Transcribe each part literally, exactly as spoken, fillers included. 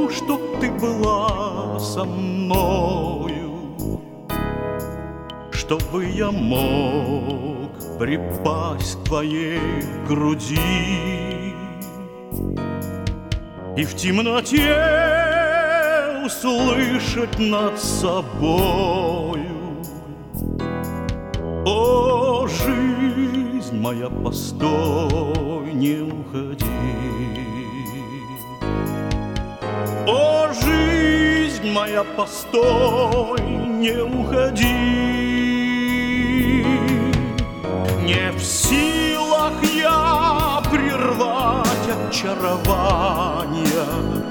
чтоб ты была со мною, чтобы я мог припасть к твоей груди и в темноте услышать над собою: о, жизнь моя, постой, не уходи. О, жизнь моя, постой, не уходи. Не в силах я прервать очарования,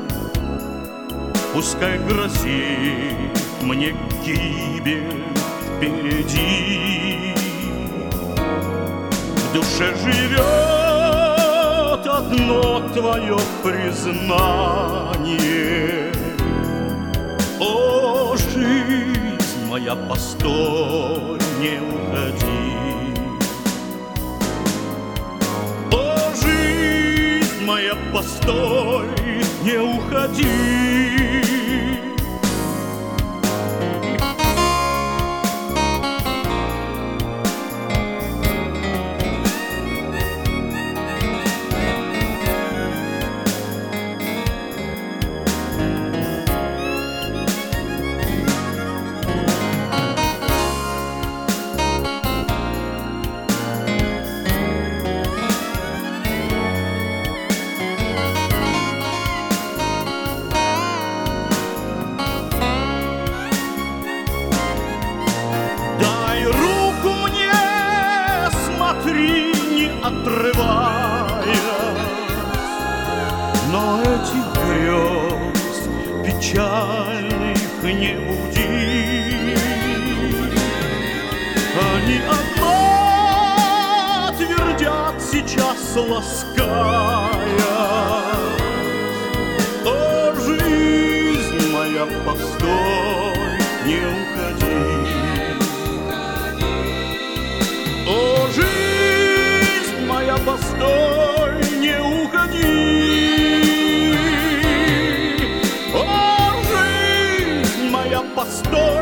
пускай грозит мне гибель впереди. В душе живет одно твое признание: о, жизнь моя, постой, не уходи. О, жизнь моя, постой, не уходи. Не отрываясь, но этих грез печальных не буди. Они одно твердят сейчас, лаская: о, жизнь моя, постой, не уходи. О, жизнь моя, постой, не уходи. О, жизнь моя, постой,